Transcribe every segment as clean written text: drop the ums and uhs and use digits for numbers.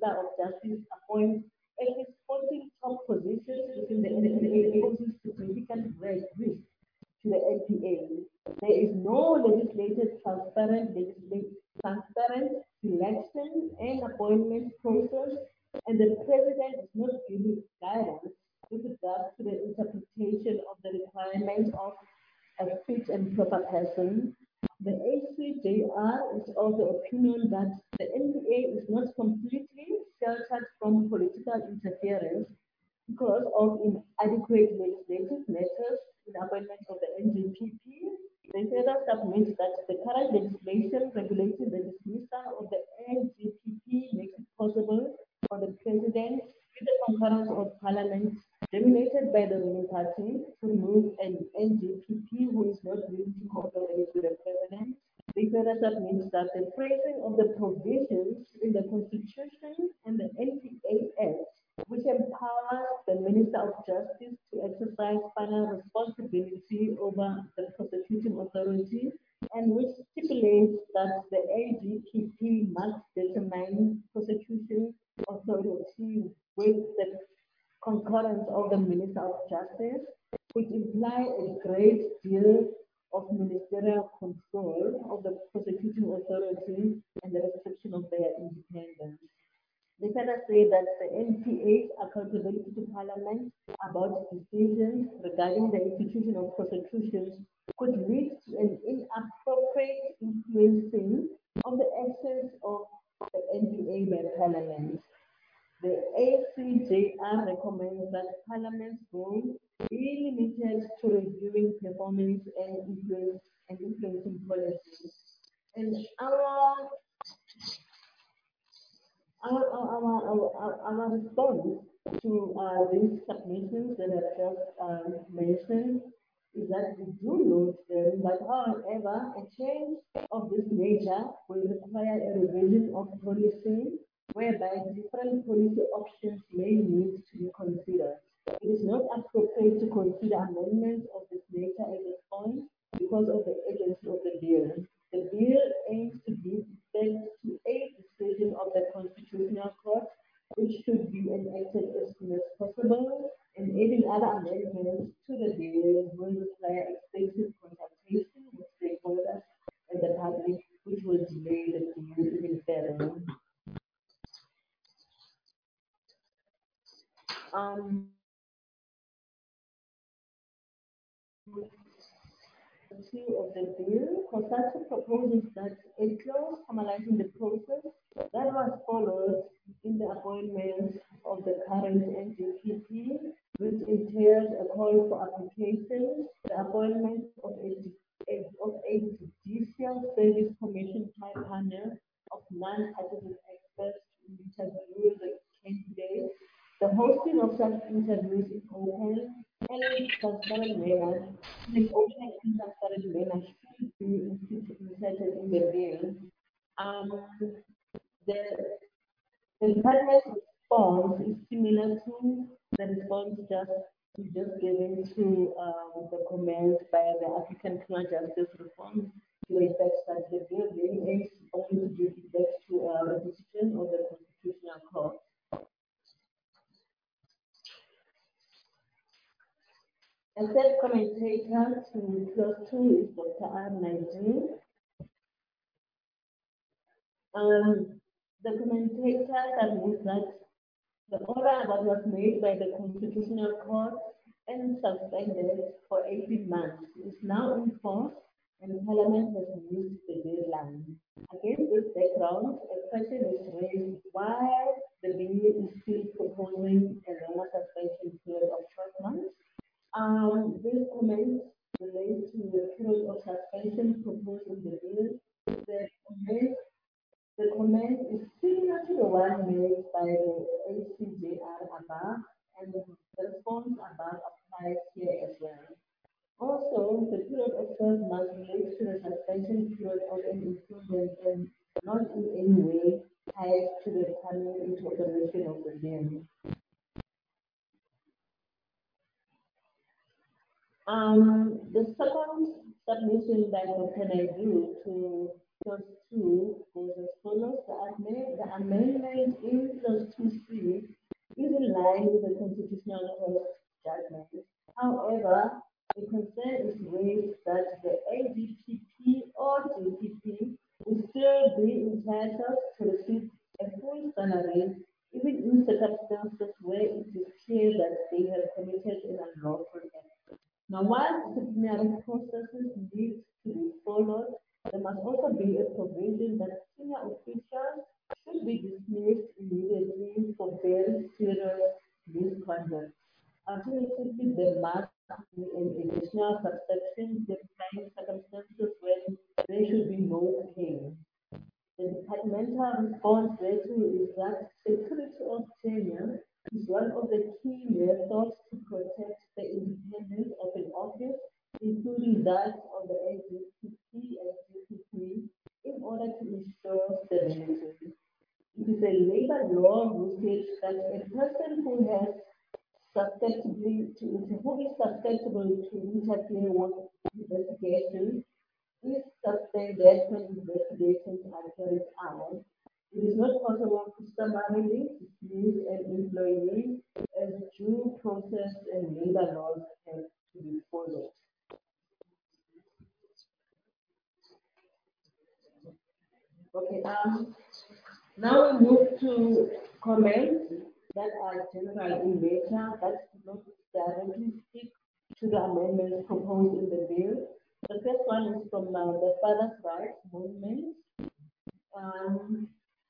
Minister of Justice appoints at least 14 top positions within the NPA poses significant risk to the NPA. There is no transparent selection and appointment process, and the president is not giving guidance with regards to the interpretation of the requirement of a fit and proper person. The ACJR is of the opinion that the NPA is not completely sheltered from political interference because of inadequate legislative measures in appointment of the NGPP. They further submit that the current legislation regulating the dismissal of the NGPP makes it possible for the president, with the concurrence of parliament dominated by the ruling party, to remove an NGPP who is not willing to cooperate with the president. They further submit that the phrasing of the provisions in the Constitution and the NPA Act, which empowers the Minister of Justice to exercise final responsibility over the prosecuting authority, and which stipulates that the AGPP must determine prosecution authority with the concurrence of the Minister of Justice, which imply a great deal of ministerial control of the prosecuting authority and the restriction of their independence. They further say that the NPA's accountability to Parliament about decisions regarding the institution of prosecutions could lead to an inappropriate influencing of the actions of the NPA by Parliament. The ACJR recommends that Parliament's role be limited to reviewing performance and influencing policies. And our response to these submissions that I've just mentioned is that we do note them, but however, a change of this nature will require a revision of policy whereby different policy options may need to be considered. It is not appropriate to consider amendments of this nature at this point because of the urgency of the bill. The bill aims to give effect to a decision of the Constitutional Court, which should be enacted as soon as possible, and adding other amendments to the bill will require extensive consultation with stakeholders and the public, which will delay the bill even further. Two of the bill, Kosato proposes that a clause formalizing the process that was followed in the appointment of the current NGPP, which entails a call for applications, the appointment of a judicial service commission type panel of non-partisan experts to interview the candidates. The hosting of such interviews is open and transparent manner. This open and transparent manner should be inserted in the bill. The department's response is similar to the response just given to the comments by the African Criminal Justice Reform, to the effect that the bill aims only to give effect to the decision of the Constitutional Court. A third commentator to clause 2 is Dr. R. Naidu. The commentator submits that the order that was made by the Constitutional Court and suspended for 18 months is now in force, and Parliament has missed the deadline. Against this background, a question is raised why the bill is still proposing a longer suspension period of 12 months. This comment relates to the period of suspension proposed in the bill. The comment is similar to the one made by the ACJR above, and the response above applies here as well. Also, the period of 12 months relates to the suspension period of an improvement and not in any way tied to the coming into operation of the bill. The second submission by Dr. Naidu to clause 2 goes as follows. The amendment in clause line with the Constitutional Court judgment. However, a concern is raised that the AGPP or GPP will still be entitled to receive a full salary, even in circumstances where it is clear that they have committed an unlawful act. Now, while disciplinary processes need to be followed, there must also be a provision that senior officials should be dismissed immediately for very serious misconduct. Alternatively, there must be an additional subsection defining circumstances when there should be no pay. The departmental response thereto is that security of tenure is one of the key methods to protect the independence of an office, including that of the AGPP and GPP, in order to ensure stability. It is a labor law usage that a person who is susceptible to interfere with investigations is suspended when investigations are carried out. It is not possible to summarily dismiss an employee as due process and labor laws have to be followed. Okay, now we move to comments that are general in nature that do not directly speak to the amendments proposed in the bill. The first one is from the Fathers' Rights Movement. Um,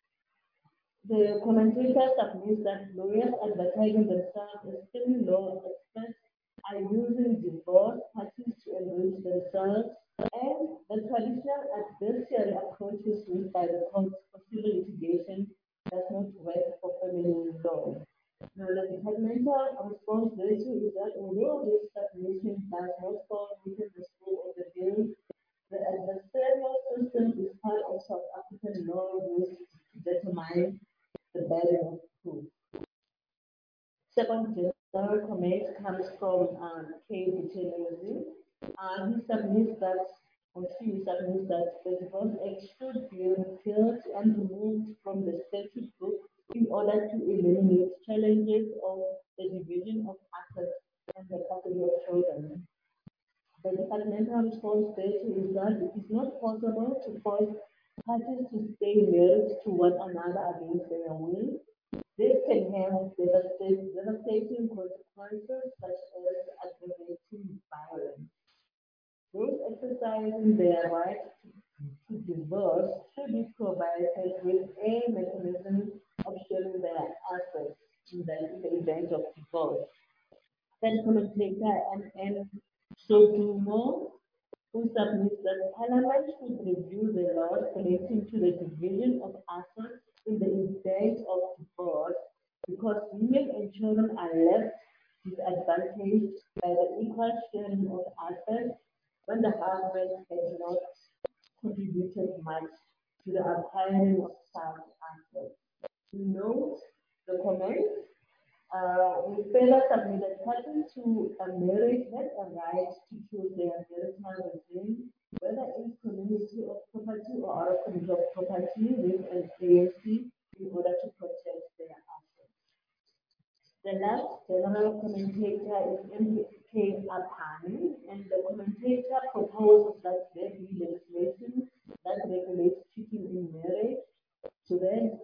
the commentator submits that lawyers advertising themselves as family law experts are using divorce parties to enrich themselves, and the traditional adversarial approaches used by the courts for civil litigation does not work for family law. Now, the departmental response thereto is that although this submission does not fall within the scope of the bill, the adversarial system is part of South African law used to determine the burden of proof. Second general comment comes from K. Buchenezi. He submits that, or she submits that the Divorce Act should be repealed and removed from the statute book in order to eliminate challenges of the division of assets and the custody of children. The departmental response thereto is that it is not possible to force parties to stay married to one another against their will. This can have devastating consequences such as aggravating violence. Those exercising their right to divorce should be provided with a mechanism of sharing their assets in the event of divorce. Then commentator M.N. Sotumo, who submits that Parliament should review the laws relating to the division of assets in the event of divorce because women and children are left disadvantaged by the equal sharing of assets when the husband has not contributed much to the acquiring of such assets. Note the comments. We further submit that parties to a marriage have a right to choose their marital regime, whether in community of property or out of community of property with an ANC in order to protect their assets. The last general commentator is M.K. Apani, and the commentator proposes that there be legislation that regulates cheating in marriage. So then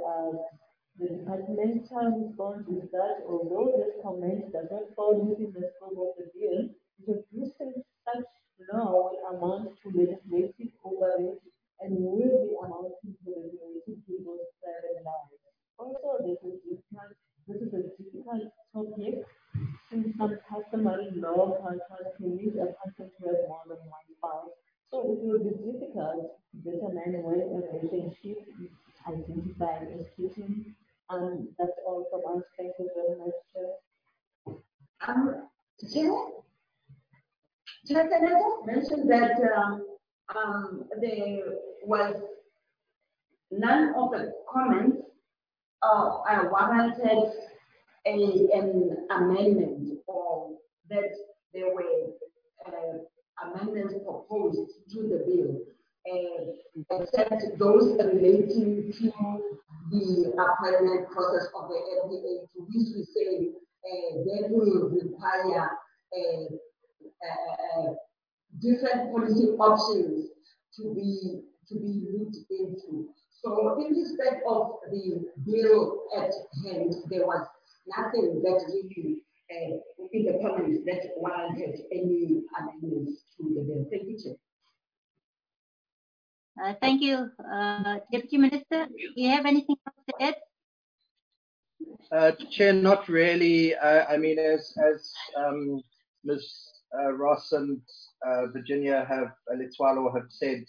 the departmental response is that although this comment does not fall within the scope of the bill, introducing such law will amount to legislative overreach and will be amounting to regulating people's private lives. Also, this is a difficult topic since some customary law contracts permit a person to have more than one spouse. So it will be difficult to determine when a relationship is identified as cheating. That's all from us. Thank you very much, Chair. Chair, can I just mention that there was none of the comments warranted an amendment or that there were amendments proposed to the bill. except those relating to the appointment process of the NPA, to which we say that will require different policy options to be looked into. So in respect of the bill at hand, there was nothing that really in the Congress that warranted any amendments to the bill. Thank you, Chair. Thank you, Deputy Minister. Do you have anything else to add? Chair, not really. I mean, as Ms. Ross and Virginia Letsoalo have said,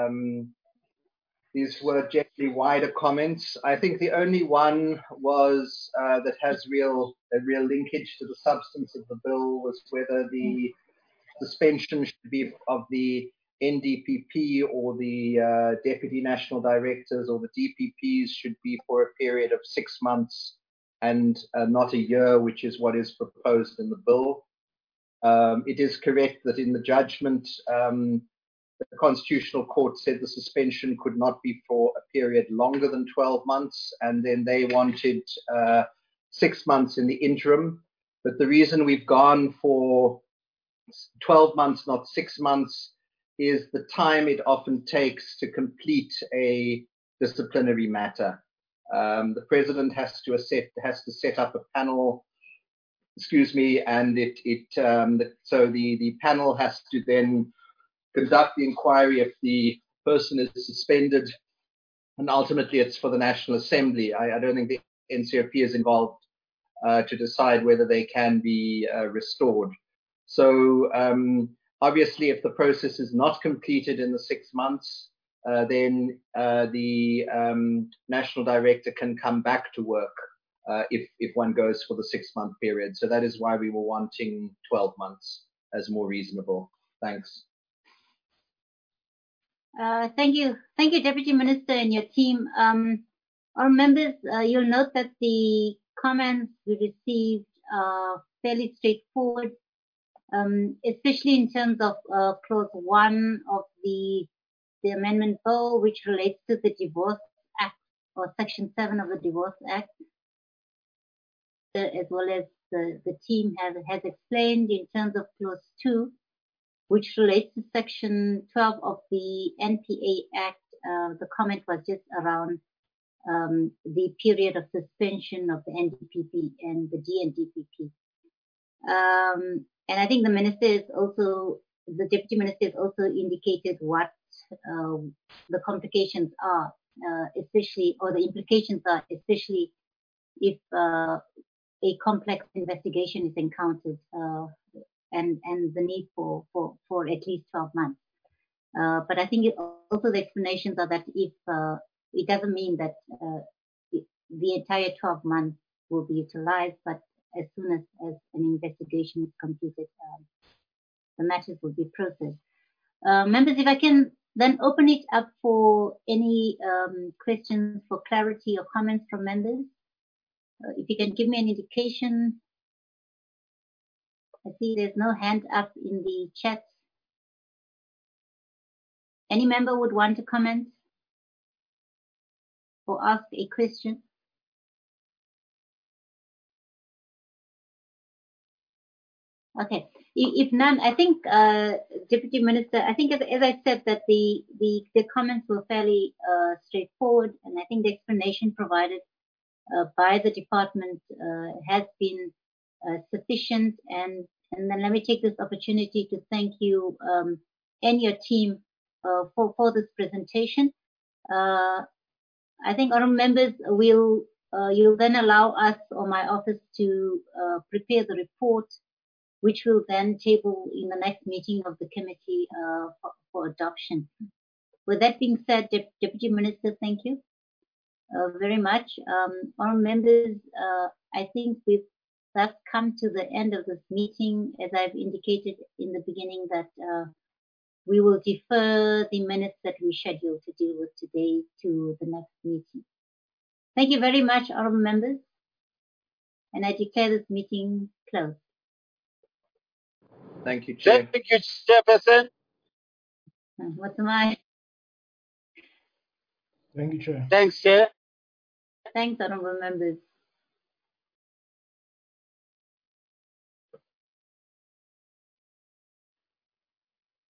these were generally wider comments. I think the only one was that has a real linkage to the substance of the bill was whether the suspension should be of the NDPP or the Deputy National Directors or the DPPs should be for a period of 6 months and not a year, which is what is proposed in the bill. It is correct that in the judgment, the Constitutional Court said the suspension could not be for a period longer than 12 months, and then they wanted 6 months in the interim. But the reason we've gone for 12 months, not 6 months, is the time it often takes to complete a disciplinary matter. The President has to set up a panel, and so the panel has to then conduct the inquiry if the person is suspended, and ultimately it's for the National Assembly. I don't think the NCOP is involved to decide whether they can be restored. So obviously, if the process is not completed in the 6 months, then the National Director can come back to work if one goes for the 6-month period. So that is why we were wanting 12 months as more reasonable. Thanks. Thank you, Deputy Minister and your team. Our members, you'll note that the comments we received are fairly straightforward, especially in terms of clause 1 of the amendment bill, which relates to the Divorce Act or Section 7 of the Divorce Act, as well as the team has explained in terms of clause 2, which relates to Section 12 of the NPA Act. The comment was just around the period of suspension of the NDPP and the DNDPP. And I think the Deputy Minister has also indicated what the complications are, especially, or the implications are, especially if a complex investigation is encountered. And the need for at least 12 months. But I think also the explanations are that if it doesn't mean that the entire 12 months will be utilized, but as soon as an investigation is completed, the matters will be processed. Members, if I can then open it up for any questions for clarity or comments from members. If you can give me an indication. I see there's no hand up in the chat. Any member would want to comment or ask a question? Okay. If none, I think, Deputy Minister, I think as I said that the comments were fairly straightforward, and I think the explanation provided by the department has been sufficient. And then let me take this opportunity to thank you and your team for this presentation. I think our members you'll then allow us or my office to prepare the report, which we'll then table in the next meeting of the committee for adoption. With that being said, Deputy Minister, thank you very much. Our members, I think we've come to the end of this meeting. As I've indicated in the beginning, that we will defer the minutes that we scheduled to deal with today to the next meeting. Thank you very much, honorable members, and I declare this meeting closed. Thank you, Chair. Thank you, Chairperson. What's my Thank you, Chair. Thanks, Chair. Thanks, honorable members.